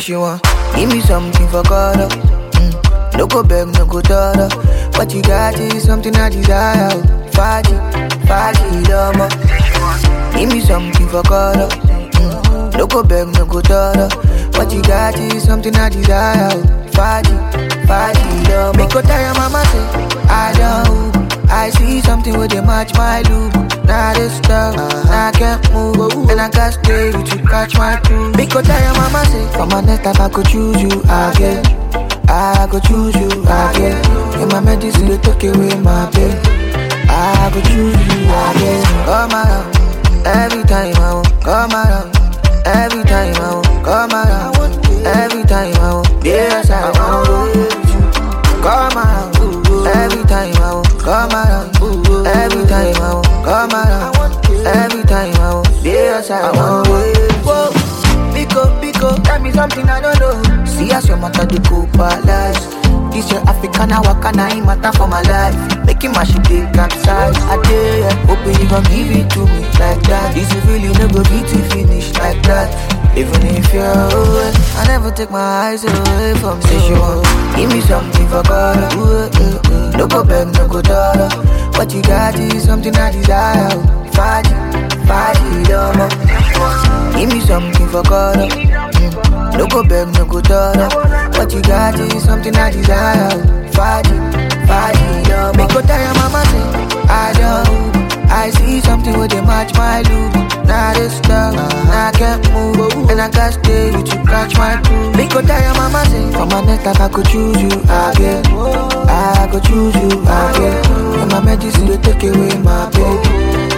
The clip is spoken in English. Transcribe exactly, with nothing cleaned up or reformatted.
she want give me something for God. Mm. No go beg, no go dollar. What you got is something I desire. Faji, Faji, love. Give me something for God. Mm. No go beg, no go dollar. What you got is something I desire. Faji, Faji, love. Make go tell your mama say I don't. I see something with they match my look. Now this stuff, now I can't move. And I can't stay with you, catch my crew. Make go tell your mama say for my next time I could choose you again. I could choose you again. In my medicine they took away my pain. I could choose you again. Come around, every time I want. Come around, every time I want. Come around, every time I want. Yes I want. Come around, every time I want. Come around, every time I want. Come around, every time I want. Yes I want. Whoa, Biko, Biko, tell me something I don't know. See as your matter the go palace. This your African, I walk and I matter for my life. Making my shit take capsize. I dare ya, hoping you gon' give it to me like that. This you really no go be to finish like that. Even if you're away, I never take my eyes away from you. Say she want give me something for God. Ooh, ooh, ooh. No go beg, no go dollar. What you got is something I desire. Faji, Faji, love. Give me something for God. Mm. No go beg, no go dollar. What you got is something I desire. Faji, Faji, love. Make go tell your mama say I don't. I see something with they match my look. Now this stuff, now I can't move. And I can't stay with you, catch my crew. Make go tell your mama say for my next life I could choose you again. I could choose you again. And my medicine they take away my pain.